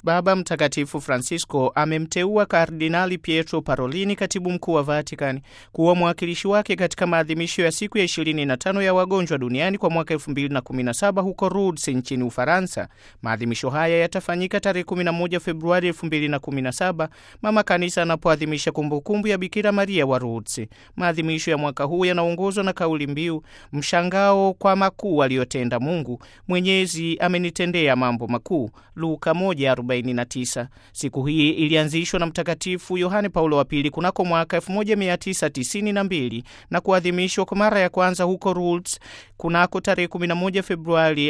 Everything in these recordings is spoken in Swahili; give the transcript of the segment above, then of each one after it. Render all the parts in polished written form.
Baba Mtakatifu Francisco amemteua Kardinali Pietro Parolin, katibu mkuu wa Vatican, kuwa mwakilishi wake katika maadhimisho ya siku ya 25 ya wagonjwa duniani kwa mwaka 2017 huko Lourdes nchini Ufaransa. Maadhimisho haya yatafanyika tarehe 11 Februari 2017, Mama Kanisa anapoadhimisha kumbukumbu ya Bikira Maria wa Lourdes. Maadhimisho ya mwaka huu yanaongozwa na kauli mbiu mshangao kwa makuu aliyotenda Mungu. Mwenyezi amenitendea mambo makuu, Luka 1:49. Siku hii ilianzishwa na Mtakatifu Yohane Paulo wa Pili kunako mwaka 1992 na kuadhimishwa kwa mara ya kwanza huko Lourdes kunako tarehe 11 Februari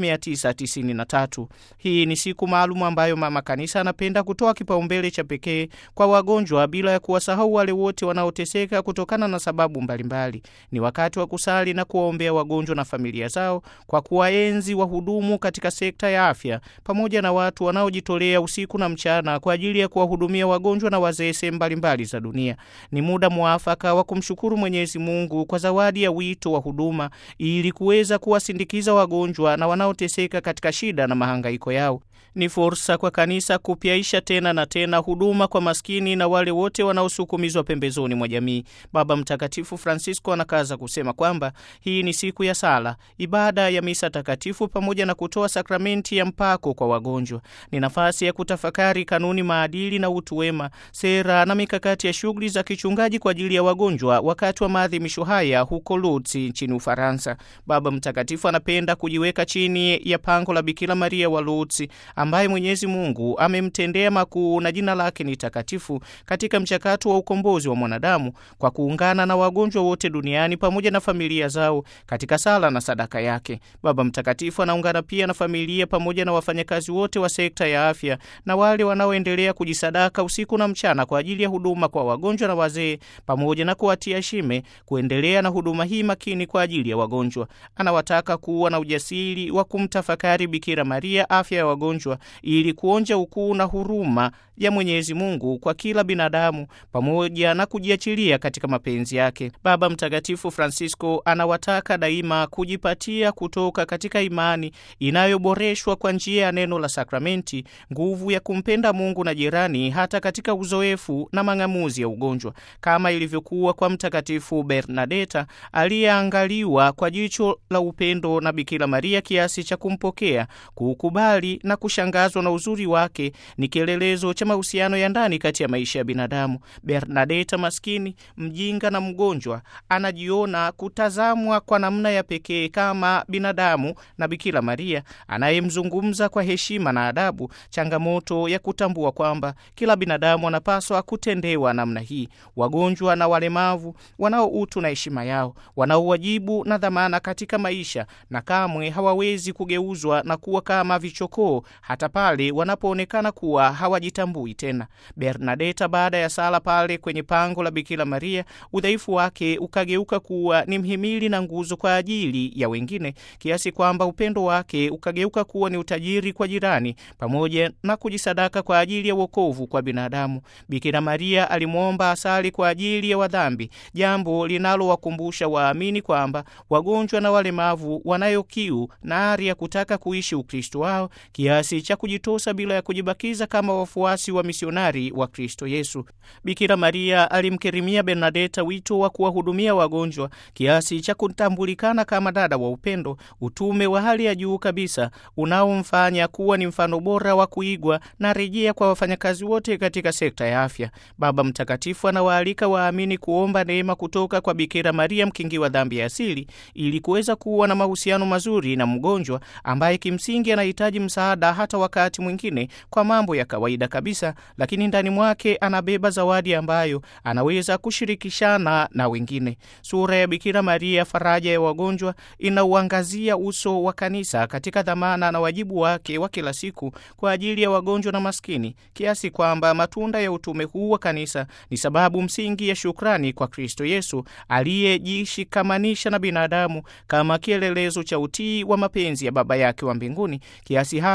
1993. Hii ni siku maalum ambayo Mama Kanisa anapenda kutoa kipaumbele cha pekee kwa wagonjwa bila ya kuwasahau wale wote wanaoteseka kutokana na sababu mbalimbali. Ni wakati wa kusali na kuwaombea wagonjwa na familia zao, kwa kuwaenzi wahudumu katika sekta ya afya pamoja na watu wanaojitolea usiku na mchana kwa ajili ya kuwahudumia wagonjwa na wazee sehemu mbalimbali za dunia. Ni muda mwafaka wa kumshukuru Mwenyezi Mungu kwa zawadi ya wito wa huduma ili kuweza kuwasindikiza wagonjwa na wanaoteseka katika shida na mahangaiko yao. Ni fursa kwa kanisa kupyaisha tena na tena huduma kwa maskini na wale wote wanaosukumizwa pembezoni mwa jamii. Baba Mtakatifu Francisco anakaza kusema kwamba hii ni siku ya sala, ibada ya misa takatifu pamoja na kutoa sakramenti ya mpako kwa wagonjwa. Ni nafasi ya kutafakari kanuni, maadili na utu wema, sera na mikakati ya shughuli za kichungaji kwa ajili ya wagonjwa wakati wa maadhimisho haya huko Lourdes nchini Ufaransa. Baba Mtakatifu anapenda kujiweka chini ya pango la Bikira Maria wa Lourdes ambaye Mwenyezi Mungu amemtendea makuu na jina lake ni takatifu katika mchakato wa ukombozi wa mwanadamu, kwa kuungana na wagonjwa wote duniani pamoja na familia zao katika sala na sadaka yake. Baba Mtakatifu anaungana pia na familia pamoja na wafanyakazi wote wa sekta ya afya na wale wanaoendelea kujisadaka usiku na mchana kwa ajili ya huduma kwa wagonjwa na wazee, pamoja na kuwatia shime kuendelea na huduma hii makini kwa ajili ya wagonjwa. Anawataka kuwa na ujasiri wa kumtafakari Bikira Maria, afya ya wagonjwa, ili kuonja ukuu na huruma ya Mwenyezi Mungu kwa kila binadamu pamoja na kujiachilia katika mapenzi yake. Baba Mtakatifu Francisco anawataka daima kujipatia kutoka katika imani inayoboreshwa kwa njia ya neno la sakramenti nguvu ya kumpenda Mungu na jirani hata katika uzoefu na mang'amuzi ya ugonjwa, kama ilivyokuwa kwa Mtakatifu Bernadeta aliyeangaliwa kwa jicho la upendo na Bikira Maria kiasi cha kumpokea, kukubali na kushangazwa na uzuri wake. Ni kielelezo cha mahusiano ya ndani kati ya maisha ya binadamu. Bernadeta, maskini, mjinga na mgonjwa, anajiona kutazamwa kwa namna ya pekee kama binadamu na Bikira Maria anayemzungumza kwa heshima na adabu, changamoto ya kutambua kwamba kila binadamu anapaswa kutendewa namna hii. Wagonjwa na walemavu wanao utu na heshima yao, wanao wajibu na dhamana katika maisha, na kamwe hawawezi kugeuzwa na kuwa kama vichokoo hata pale wanapoonekana kuwa hawajitambui tena. Bernadeta, baada ya sala pale kwenye pango la Bikira Maria, udhaifu wake ukageuka kuwa ni mhimili na nguzo kwa ajili ya wengine, kiasi kwamba upendo wake ukageuka kuwa ni utajiri kwa jirani pamoja na kujisadaka kwa ajili ya wokovu kwa binadamu. Bikira Maria alimwomba asali kwa ajili ya wadhambi, jambo linalowakumbusha waamini kwamba wagonjwa na walemavu wanayo kiu na ari ya kutaka kuishi Ukristo wao kiasi cha kujitosa bila ya kujibakiza kama wafuasi wa misionari wa Kristo Yesu. Bikira Maria alimkirimia Bernadeta wito wa kuwahudumia wagonjwa kiasi cha kutambulikana kama dada wa upendo, utume wa hali ya juu kabisa unaomfanya kuwa ni mfano bora wa kuigwa na rejea kwa wafanyakazi wote katika sekta ya afya. Baba Mtakatifu anawaalika waamini kuomba neema kutoka kwa Bikira Maria, mkingi wa dhambi ya asili, ili kuweza kuwa na mahusiano mazuri na mgonjwa ambaye kimsingi anahitaji msaada hata wakati mwingine kwa mambo ya kawaida kabisa, lakini ndani mwake anabeba zawadi ambayo anaweza kushirikishana na wengine. Sura ya Bikira Maria, faraja ya wagonjwa, inauangazia uso wa kanisa katika dhamana na wajibu wake wa kila siku kwa ajili ya wagonjwa na maskini, kiasi kwamba matunda ya utume huu wa kanisa ni sababu msingi ya shukrani kwa Kristo Yesu aliyejishikamanisha na binadamu kama kielelezo cha utii wa mapenzi ya Baba yake wa mbinguni, kiasi hata cha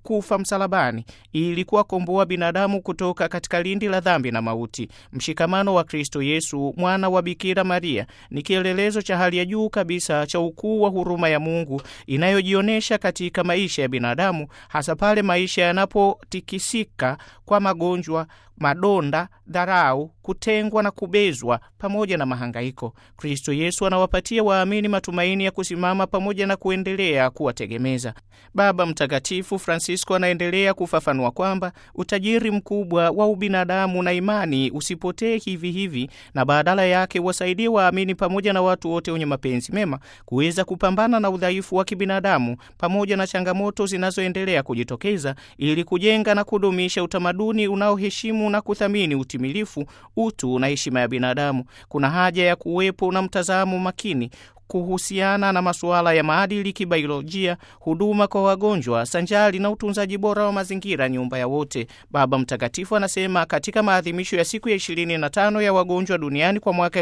kufa msalabani ili kuwakomboa binadamu kutoka katika lindi la dhambi na mauti. Mshikamano wa Kristo Yesu, mwana wa Bikira Maria, ni kielelezo cha hali ya juu kabisa cha ukuu wa huruma ya Mungu inayojionesha katika maisha ya binadamu, hasa pale maisha yanapotikisika kwa magonjwa, madonda, dharau, kutengwa na kubezwa pamoja na mahangaiko. Kristo Yesu anawapatia waamini matumaini ya kusimama pamoja na kuendelea kuwategemeza. Baba Mtakatifu Francisco anaendelea kufafanua kwamba utajiri mkubwa wa ubinadamu na imani usipotee hivi hivi, na badala yake wasaidie waamini pamoja na watu wote wenye mapenzi mema kuweza kupambana na udhaifu wa kibinadamu pamoja na changamoto zinazoendelea kujitokeza, ili kujenga na kudumisha utamaduni unaoheshimu na kuthamini utimilifu, utu na heshima ya binadamu. Kuna haja ya kuwepo na mtazamo makini kuhusiana na masuala ya maadili kibiolojia, huduma kwa wagonjwa, sanjari na utunzaji bora wa mazingira, nyumba ya wote. Baba Mtakatifu anasema katika maadhimisho ya siku ya 25 ya wagonjwa duniani kwa mwaka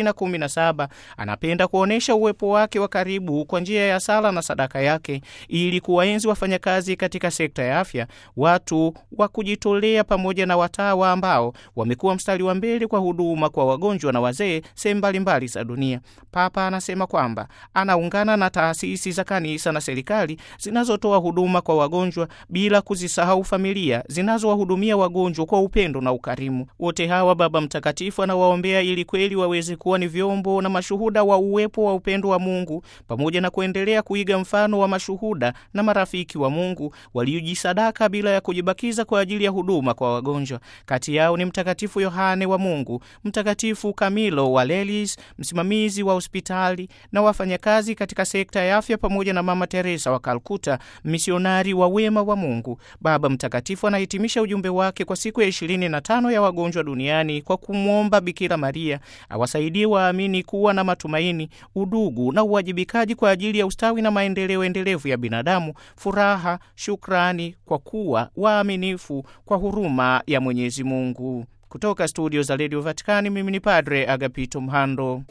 2017, anapenda kuonesha uwepo wake wa karibu kwa njia ya sala na sadaka yake, ili kuwaenzi wafanyakazi katika sekta ya afya, watu wa kujitolea pamoja na watawa ambao wamekuwa mstari wa mbele kwa huduma kwa wagonjwa na wazee sehemu mbalimbali za dunia. Papa anasema kwamba anaungana na taasisi za kanisa na serikali zinazotoa huduma kwa wagonjwa, bila kuzisahau familia zinazowahudumia wagonjwa kwa upendo na ukarimu. Wote hawa Baba Mtakatifu anawaombea ili kweli waweze kuwa ni vyombo na mashuhuda wa uwepo wa upendo wa Mungu, pamoja na kuendelea kuiga mfano wa mashuhuda na marafiki wa Mungu waliojisadaka bila ya kujibakiza kwa ajili ya huduma kwa wagonjwa. Kati yao ni Mtakatifu Yohane wa Mungu, Mtakatifu Camilo wa Lelis, msimamizi wa hospitali na wafanyakazi katika sekta ya afya, pamoja na Mama Teresa wa Kalkuta, misionari wa wema wa Mungu. Baba Mtakatifu anahitimisha ujumbe wake kwa siku ya 25 ya wagonjwa duniani kwa kumwomba Bikira Maria awasaidie waamini kuwa na matumaini, udugu na uwajibikaji kwa ajili ya ustawi na maendeleo endelevu ya binadamu, furaha, shukrani kwa kuwa waaminifu kwa huruma ya Mwenyezi Mungu. Kutoka studio za Radio Vatikani, mimi ni Padre Agapito Mhando.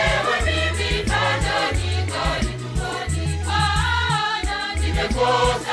Nimekosa